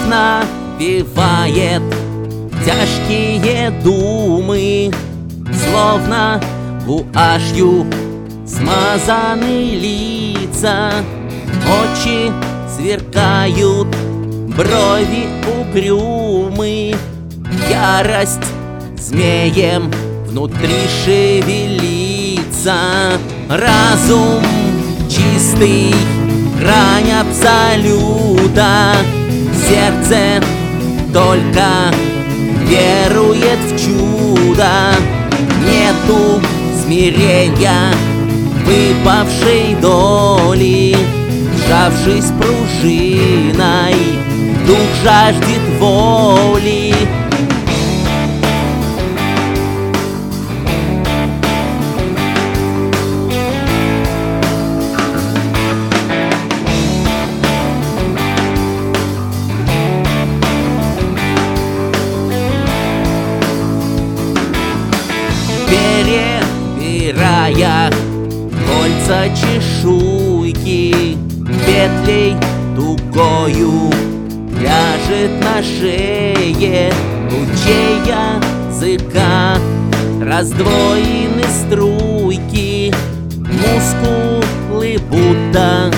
навевает тяжкие думы, словно гуашью смазаны лица. Очи сверкают, брови угрюмы, ярость змеем внутри шевелится. Разум чистый, грань абсолюта, сердце только верует в чудо. Нету смирения выпавшей доли, сжавшись пружиной, дух жаждет воли. Перебирая кольца чешуйки, петлей тугою ляжет на шее. Лучей языка раздвоены струйки, мускулы будто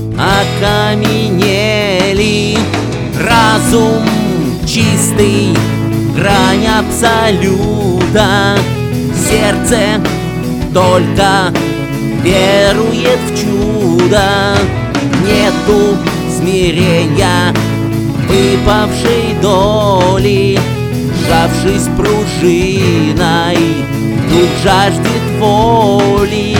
окаменели. Разум чистый, грань абсолюта, сердце только верует в чудо. Нету смирения выпавшей доли, сжавшись пружиной, дух жаждет воли.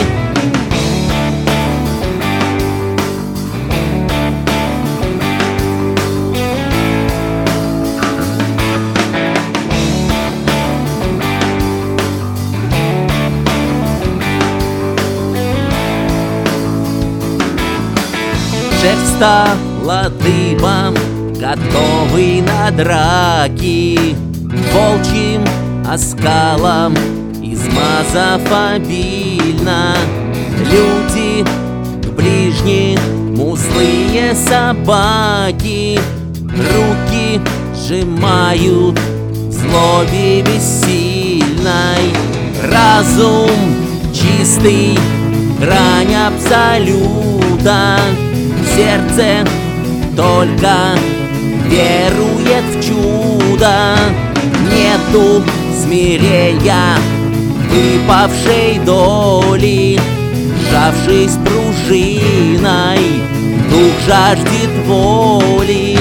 Шерсть стала дыбом, готовый на драки, волчьим оскалом измазав обильно. Люди к ближнему злые собаки, руки сжимают в злобе бессильной. Разум чистый, грань абсолюта, сердце только верует в чудо. Нету смирения выпавшей доли, сжавшись пружиной, дух жаждет воли.